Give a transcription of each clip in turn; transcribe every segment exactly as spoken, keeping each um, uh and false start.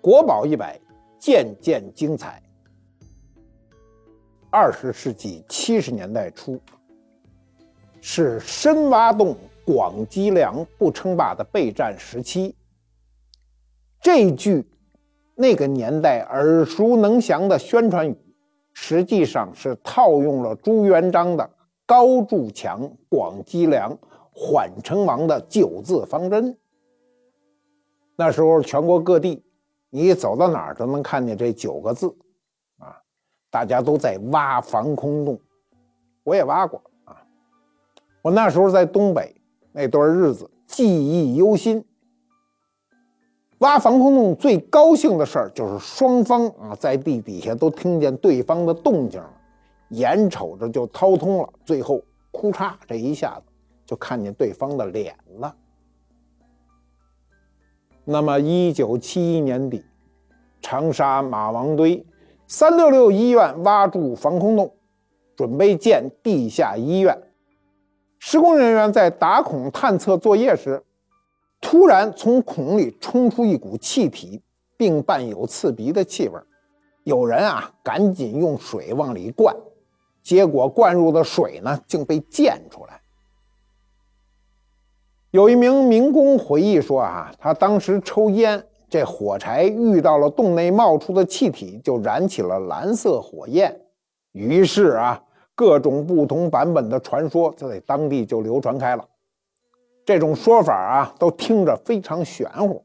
国宝一百，件件精彩。二十世纪七十年代初，是深挖洞、广积粮、不称霸的备战时期。这句那个年代耳熟能详的宣传语，实际上是套用了朱元璋的高筑墙、广积粮、缓称王的九字方针。那时候全国各地，你走到哪儿都能看见这九个字啊，大家都在挖防空洞，我也挖过啊。我那时候在东北，那段日子记忆犹新。挖防空洞最高兴的事儿就是双方啊在地底下都听见对方的动静了，眼瞅着就掏通了，最后哭嚓这一下子就看见对方的脸了。那么一九七一年底，长沙马王堆三六六医院挖筑防空洞，准备建地下医院。施工人员在打孔探测作业时，突然从孔里冲出一股气体，并伴有刺鼻的气味。有人啊赶紧用水往里灌，结果灌入的水呢竟被溅出来。有一名民工回忆说啊，他当时抽烟，这火柴遇到了洞内冒出的气体，就燃起了蓝色火焰。于是啊，各种不同版本的传说在当地就流传开了。这种说法啊，都听着非常玄乎。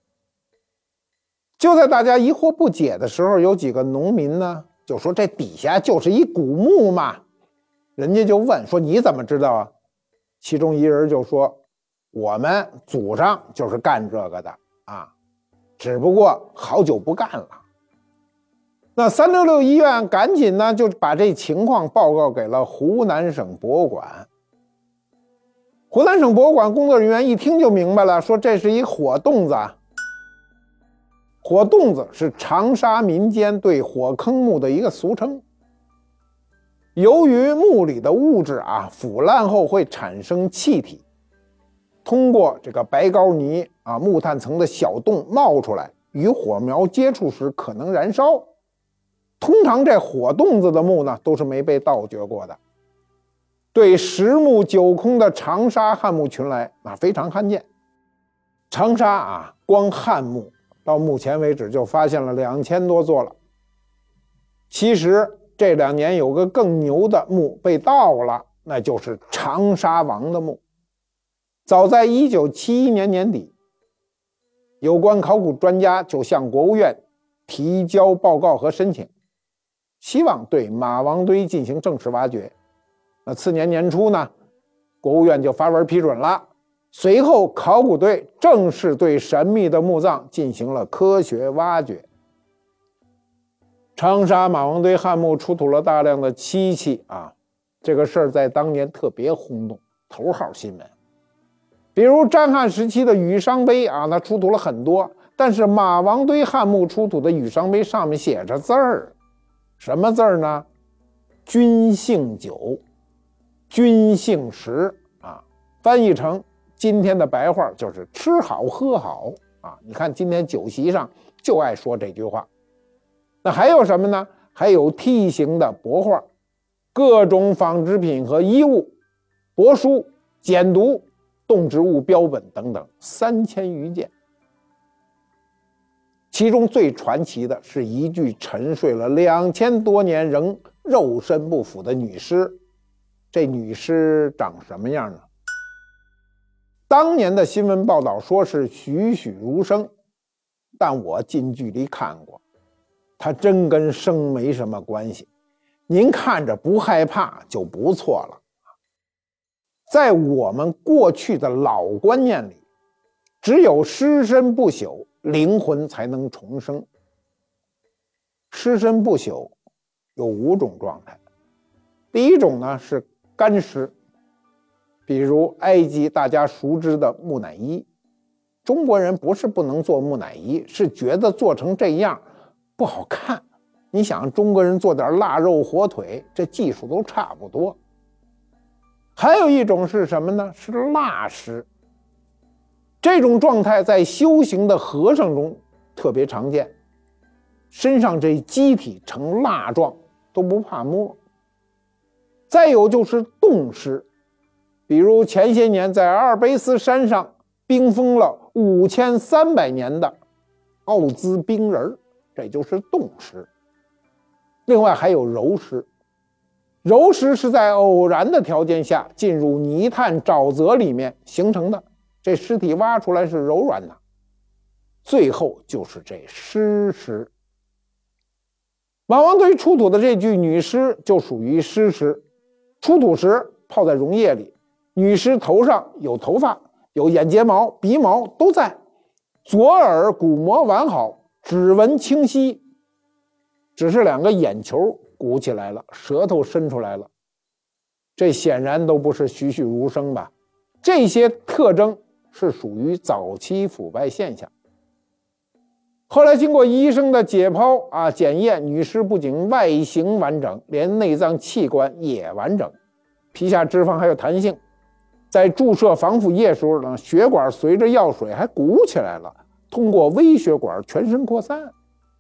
就在大家疑惑不解的时候，有几个农民呢就说这底下就是一古墓嘛。人家就问说你怎么知道啊？其中一人就说我们祖上就是干这个的啊，只不过好久不干了。那三六六医院赶紧呢就把这情况报告给了湖南省博物馆。湖南省博物馆工作人员一听就明白了，说这是一火洞子啊。火洞子是长沙民间对火坑墓的一个俗称。由于墓里的物质啊腐烂后会产生气体，通过这个白膏泥啊木炭层的小洞冒出来，与火苗接触时可能燃烧。通常这火洞子的墓呢都是没被盗掘过的。对十墓九空的长沙汉墓群来啊非常罕见。长沙啊光汉墓到目前为止就发现了两千多座了。其实这两年有个更牛的墓被盗了，那就是长沙王的墓。早在一九七一年年底，有关考古专家就向国务院提交报告和申请，希望对马王堆进行正式挖掘。那次年年初呢，国务院就发文批准了。随后考古队正式对神秘的墓葬进行了科学挖掘。长沙马王堆汉墓出土了大量的漆器啊，这个事儿在当年特别轰动，头号新闻。比如战汉时期的禹商碑啊，它出土了很多，但是马王堆汉墓出土的禹商碑上面写着字儿，什么字儿呢？君姓酒，君姓食啊，翻译成今天的白话就是吃好喝好啊。你看今天酒席上就爱说这句话。那还有什么呢？还有梯形的帛画，各种纺织品和衣物、帛书、简牍、动植物标本等等三千余件。其中最传奇的是一具沉睡了两千多年仍肉身不腐的女尸。这女尸长什么样呢？当年的新闻报道说是栩栩如生，但我近距离看过，它真跟生没什么关系。您看着不害怕就不错了。在我们过去的老观念里，只有尸身不朽，灵魂才能重生。尸身不朽有五种状态。第一种呢是干尸，比如埃及大家熟知的木乃伊。中国人不是不能做木乃伊，是觉得做成这样不好看。你想中国人做点腊肉火腿，这技术都差不多。还有一种是什么呢？是蜡尸。这种状态在修行的和尚中特别常见，身上这机体呈蜡状，都不怕摸。再有就是冻尸，比如前些年在阿尔卑斯山上冰封了五千三百年的奥兹冰人，这就是冻尸。另外还有柔尸，柔尸是在偶然的条件下进入泥炭沼泽里面形成的，这尸体挖出来是柔软的。最后就是这尸尸。马王堆出土的这具女尸就属于尸尸，出土时泡在溶液里，女尸头上有头发，有眼睫毛、鼻毛都在，左耳鼓膜完好，指纹清晰，只是两个眼球鼓起来了，舌头伸出来了，这显然都不是栩栩如生吧？这些特征是属于早期腐败现象。后来经过医生的解剖啊检验，女尸不仅外形完整，连内脏器官也完整，皮下脂肪还有弹性，在注射防腐液时候呢，血管随着药水还鼓起来了，通过微血管全身扩散。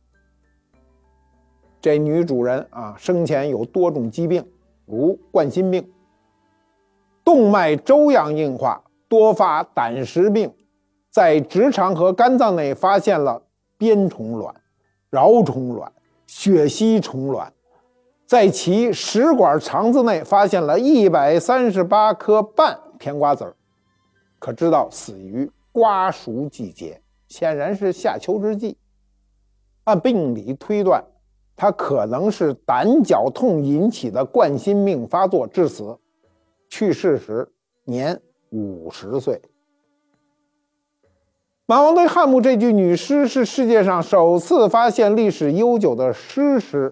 这女主人啊，生前有多种疾病，如冠心病、动脉粥样硬化、多发胆石病，在直肠和肝脏内发现了鞭虫卵、蛲虫卵、血吸虫卵，在其食管肠子内发现了一百三十八颗半甜瓜子儿，可知道死于瓜熟季节，显然是夏秋之际。按病理推断，他可能是胆绞痛引起的冠心病发作致死，去世时年五十岁。马王堆汉墓这具女尸是世界上首次发现历史悠久的尸尸，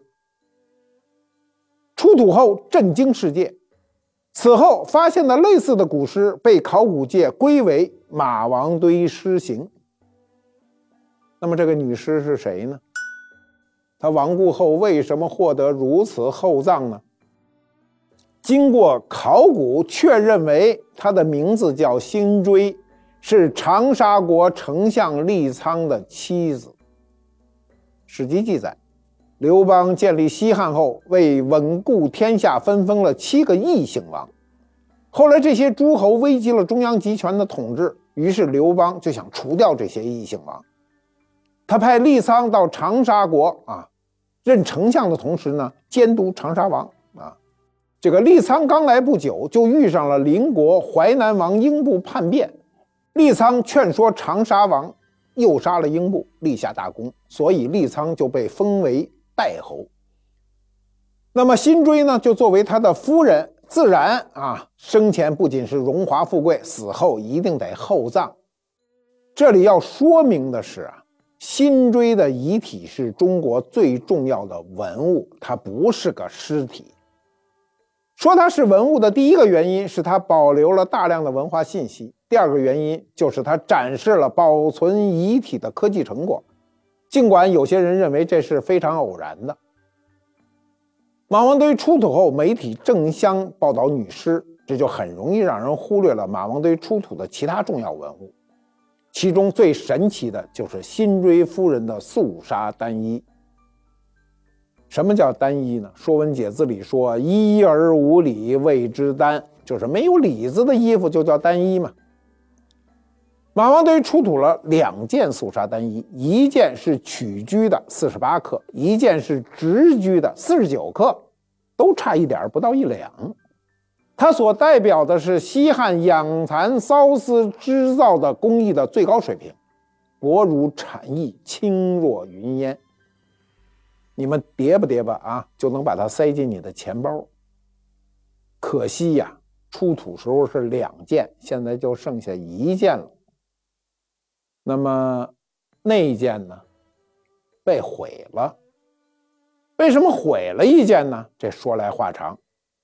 出土后震惊世界。此后发现的类似的古尸被考古界归为马王堆尸形。那么这个女尸是谁呢？她亡故后为什么获得如此厚葬呢？经过考古确认为她的名字叫辛追，是长沙国丞相利苍的妻子。史记记载，刘邦建立西汉后，为稳固天下，分封了七个异姓王。后来这些诸侯危及了中央集权的统治，于是刘邦就想除掉这些异姓王。他派利苍到长沙国啊，任丞相的同时呢，监督长沙王啊。这个利苍刚来不久，就遇上了邻国淮南王英布叛变。利苍劝说长沙王，诱杀了英布，立下大功，所以利苍就被封为代侯。那么辛追呢，就作为他的夫人，自然啊，生前不仅是荣华富贵，死后一定得厚葬。这里要说明的是啊，辛追的遗体是中国最重要的文物，它不是个尸体。说它是文物的第一个原因是它保留了大量的文化信息，第二个原因就是它展示了保存遗体的科技成果，尽管有些人认为这是非常偶然的。马王堆出土后，媒体争相报道女尸，这就很容易让人忽略了马王堆出土的其他重要文物。其中最神奇的就是辛追夫人的素纱单衣。什么叫单衣呢？《说文解字》里说衣而无里谓之单，就是没有里子的衣服就叫单衣嘛。马王堆出土了两件素纱单衣，一件是曲居的四十八克，一件是直居的四十九克，都差一点不到一两。它所代表的是西汉养蚕缫丝织造的工艺的最高水平，薄如蝉翼，轻若云烟。你们叠吧叠吧啊，就能把它塞进你的钱包。可惜呀，出土时候是两件，现在就剩下一件了。那么那一件呢，被毁了。为什么毁了一件呢？这说来话长。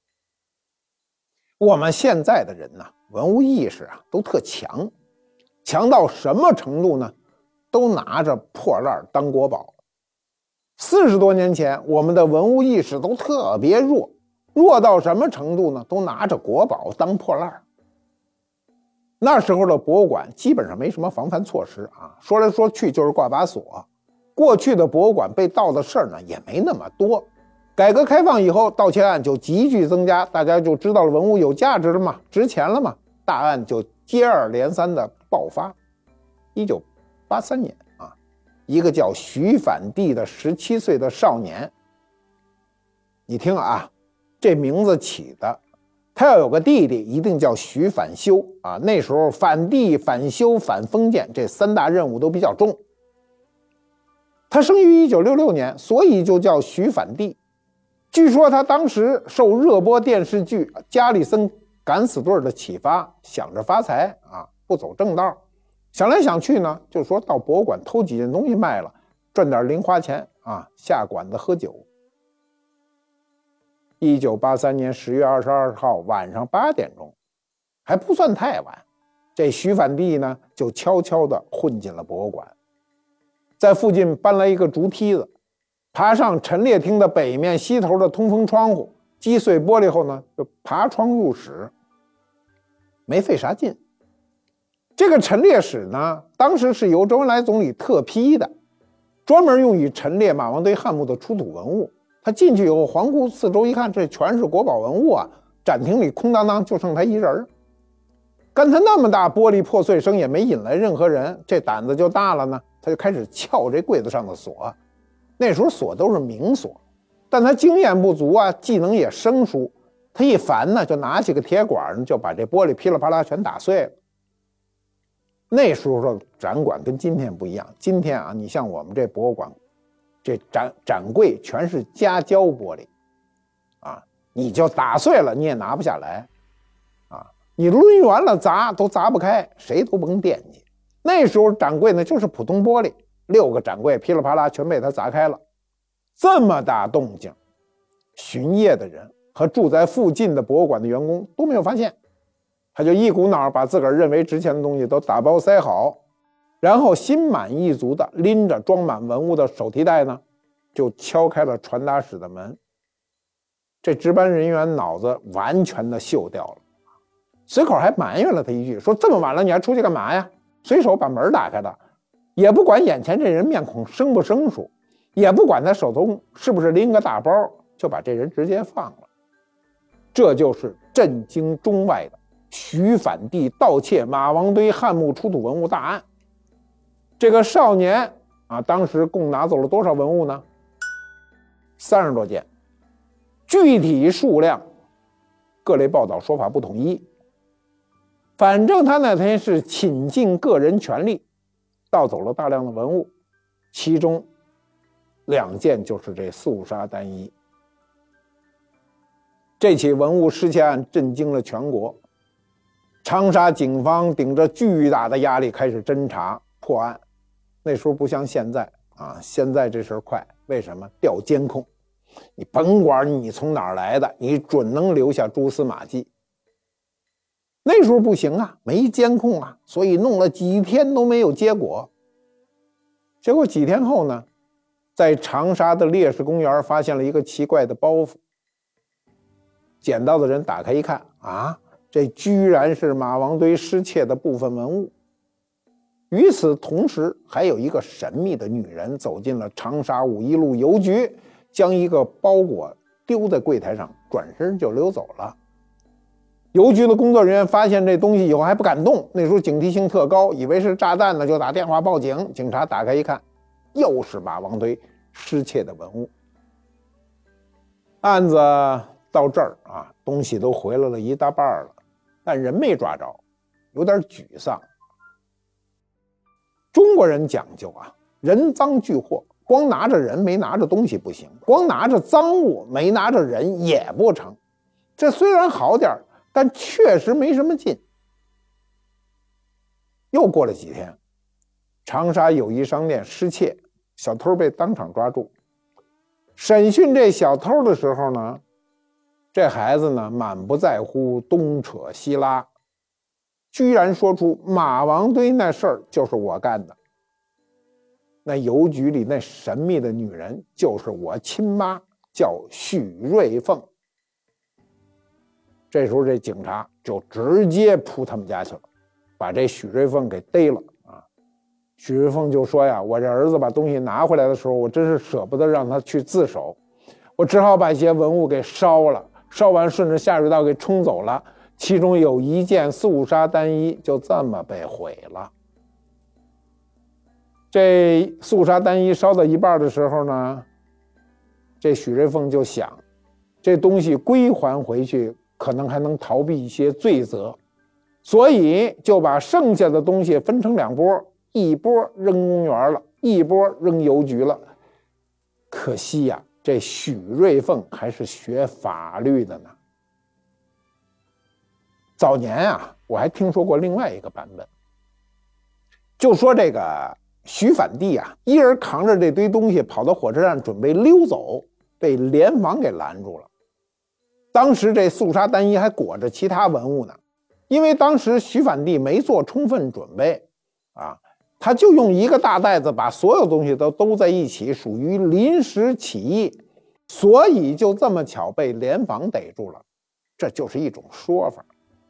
我们现在的人呢，文物意识啊都特强，强到什么程度呢？都拿着破烂当国宝。四十多年前，我们的文物意识都特别弱，弱到什么程度呢？都拿着国宝当破烂。那时候的博物馆基本上没什么防范措施啊，说来说去就是挂把锁， 过去的博物馆被盗的事儿呢也没那么多。改革开放以后，盗窃案就急剧增加，大家就知道了文物有价值了嘛，值钱了嘛，大案就接二连三的爆发。一九八三年啊，一个叫徐反地的十七岁的少年，你听啊，这名字起的，他要有个弟弟，一定叫徐反修啊。那时候反帝、反修、反封建这三大任务都比较重。他生于一九六六年，所以就叫徐反帝。据说他当时受热播电视剧《加里森敢死队》的启发，想着发财啊，不走正道，想来想去呢，就说到博物馆偷几件东西卖了，赚点零花钱啊，下馆子喝酒。一九八三年十月二十二号晚上八点钟，还不算太晚，这徐反帝呢就悄悄地混进了博物馆，在附近搬来一个竹梯子，爬上陈列厅的北面西头的通风窗户，击碎玻璃后呢，就爬窗入室，没费啥劲。这个陈列室呢，当时是由周恩来总理特批的，专门用于陈列马王堆汉墓的出土文物。他进去以后，环顾四周一看，这全是国宝文物啊，展厅里空荡荡，就剩他一人。刚才那么大玻璃破碎声也没引来任何人，这胆子就大了呢，他就开始撬这柜子上的锁。那时候锁都是明锁，但他经验不足啊，技能也生疏，他一烦呢，就拿起个铁管，就把这玻璃噼里啪啦全打碎了。那时候的展馆跟今天不一样，今天啊，你像我们这博物馆，这展展柜全是夹胶玻璃，啊，你就打碎了你也拿不下来，啊，你抡圆了砸都砸不开，谁都甭惦记。那时候展柜呢就是普通玻璃，六个展柜噼里啪啦全被他砸开了，这么大动静，巡夜的人和住在附近的博物馆的员工都没有发现，他就一股脑把自个儿认为值钱的东西都打包塞好，然后心满意足的拎着装满文物的手提袋呢，就敲开了传达室的门。这值班人员脑子完全的锈掉了，随口还埋怨了他一句，说这么晚了你还出去干嘛呀？随手把门打开了，也不管眼前这人面孔生不生疏，也不管他手中是不是拎个大包，就把这人直接放了。这就是震惊中外的徐反帝盗窃马王堆汉墓出土文物大案。这个少年啊，当时共拿走了多少文物呢？三十多件，具体数量各类报道说法不统一，反正他那天是倾尽个人全力盗走了大量的文物，其中两件就是这肃杀单一。这起文物失窃案震惊了全国，长沙警方顶着巨大的压力开始侦查破案。那时候不像现在啊，现在这事儿快，为什么？调监控，你甭管你从哪儿来的，你准能留下蛛丝马迹。那时候不行啊，没监控啊，所以弄了几天都没有结果。结果几天后呢，在长沙的烈士公园发现了一个奇怪的包袱。捡到的人打开一看啊，这居然是马王堆失窃的部分文物。与此同时，还有一个神秘的女人走进了长沙五一路邮局，将一个包裹丢在柜台上，转身就溜走了。邮局的工作人员发现这东西以后还不敢动，那时候警惕性特高，以为是炸弹呢，就打电话报警。警察打开一看，又是马王堆失窃的文物。案子到这儿啊，东西都回来了一大半了，但人没抓着，有点沮丧。中国人讲究啊，人赃俱获，光拿着人没拿着东西不行，光拿着赃物没拿着人也不成。这虽然好点，但确实没什么劲。又过了几天，长沙友谊商店失窃，小偷被当场抓住。审讯这小偷的时候呢，这孩子呢满不在乎，东扯西拉，居然说出马王堆那事儿就是我干的，那邮局里那神秘的女人就是我亲妈，叫许瑞凤。这时候这警察就直接扑他们家去了，把这许瑞凤给逮了啊！ 许瑞凤就说呀，我这儿子把东西拿回来的时候，我真是舍不得让他去自首，我只好把一些文物给烧了，烧完顺着下水道给冲走了，其中有一件素纱单衣就这么被毁了。这素纱单衣烧到一半的时候呢，这许瑞凤就想，这东西归还回去可能还能逃避一些罪责，所以就把剩下的东西分成两拨，一波扔公园了，一波扔邮局了。可惜呀、啊，这许瑞凤还是学法律的呢。早年啊，我还听说过另外一个版本，就说这个许反帝啊，一人扛着这堆东西跑到火车站准备溜走，被联防给拦住了。当时这素纱单衣还裹着其他文物呢，因为当时许反帝没做充分准备啊。他就用一个大袋子把所有东西都兜在一起，属于临时起意，所以就这么巧被联防逮住了，这就是一种说法。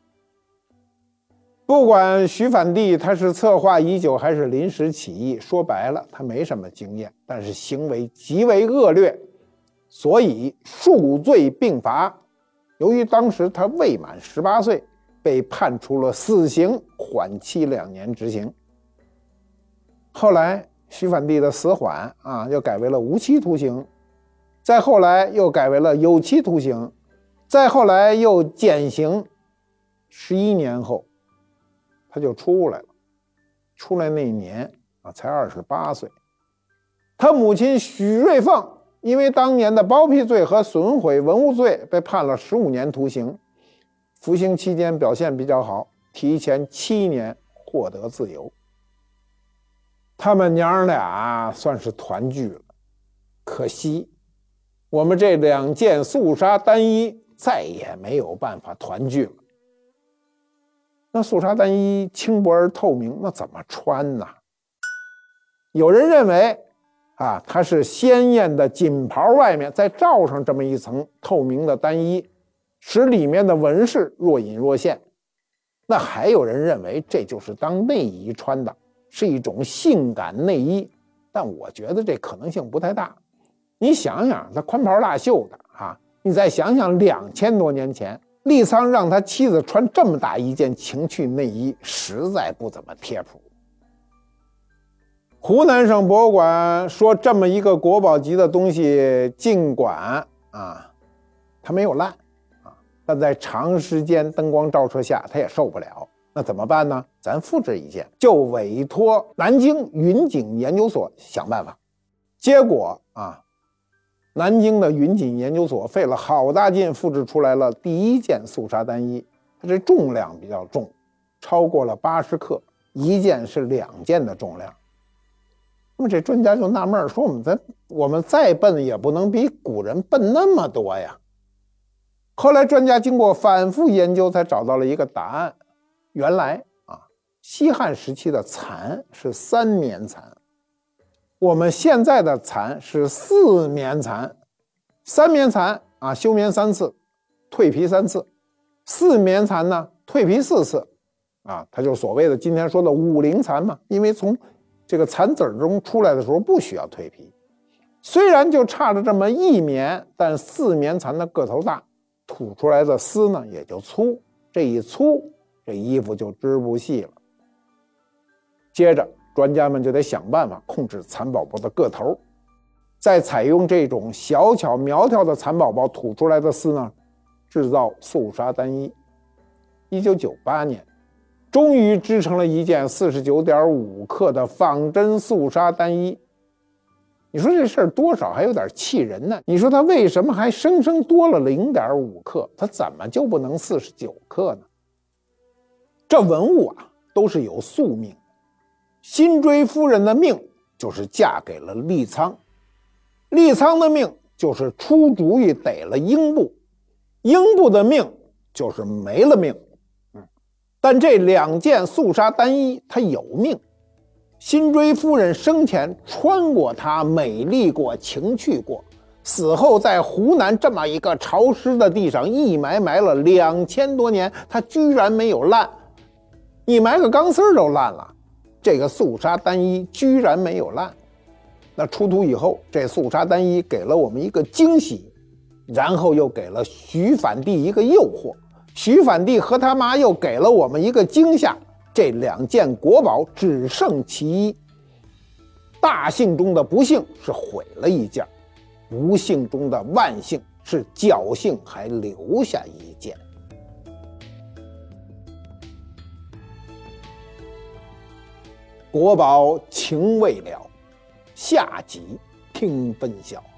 不管许反帝他是策划已久还是临时起意，说白了他没什么经验，但是行为极为恶劣，所以数罪并罚。由于当时他未满十八岁，被判处了死刑，缓期两年执行。后来许反帝的死缓啊，又改为了无期徒刑，再后来又改为了有期徒刑，再后来又减刑。十一年后，他就出来了。出来那一年啊，才二十八岁。他母亲许瑞凤因为当年的包庇罪和损毁文物罪，被判了十五年徒刑。服刑期间表现比较好，提前七年获得自由。他们娘俩算是团聚了，可惜我们这两件素纱单衣再也没有办法团聚了。那素纱单衣轻薄而透明，那怎么穿呢？有人认为啊，它是鲜艳的锦袍外面再罩上这么一层透明的单衣，使里面的纹饰若隐若现。那还有人认为这就是当内衣穿的，是一种性感内衣，但我觉得这可能性不太大。你想想，他宽袍大袖的啊，你再想想两千多年前，利苍让他妻子穿这么大一件情趣内衣，实在不怎么贴谱。湖南省博物馆说，这么一个国宝级的东西，尽管啊，它没有烂啊，但在长时间灯光照射下，它也受不了。那怎么办呢？咱复制一件，就委托南京云锦研究所想办法。结果啊，南京的云锦研究所费了好大劲，复制出来了第一件素纱单衣。它这重量比较重，超过了八十克，一件是两件的重量。那么这专家就纳闷说，我们再我们再笨也不能比古人笨那么多呀。后来专家经过反复研究，才找到了一个答案。原来啊，西汉时期的蚕是三棉蚕，我们现在的蚕是四棉蚕。三棉蚕啊，休棉三次，蜕皮三次；四棉蚕呢，蜕皮四次。啊，它就是所谓的今天说的五龄蚕嘛，因为从这个蚕籽中出来的时候不需要蜕皮。虽然就差着这么一棉，但四棉蚕的个头大，吐出来的丝呢也就粗，这一粗，这衣服就织不细了。接着专家们就得想办法控制蚕宝宝的个头，再采用这种小巧苗条的蚕宝宝吐出来的丝呢，制造素纱单衣。一九九八年终于织成了一件 四十九点五 克的仿真素纱单衣。你说这事儿多少还有点气人呢？你说它为什么还生生多了 零点五 克？它怎么就不能四十九克呢？这文物啊都是有宿命，辛追夫人的命就是嫁给了利苍，利苍的命就是出主意逮了英布，英布的命就是没了命。嗯，但这两件素纱单衣它有命，辛追夫人生前穿过它，美丽过，情趣过，死后在湖南这么一个潮湿的地上一埋埋了两千多年，它居然没有烂。你埋个钢丝都烂了， 这个肃杀单衣居然没有烂。那出土以后，这肃杀单衣给了我们一个惊喜，然后又给了徐反帝一个诱惑，徐反帝和他妈又给了我们一个惊吓。这两件国宝只剩其一，大幸中的不幸是毁了一件，不幸中的万幸是侥幸还留下一件。国宝情未了，下集听分晓。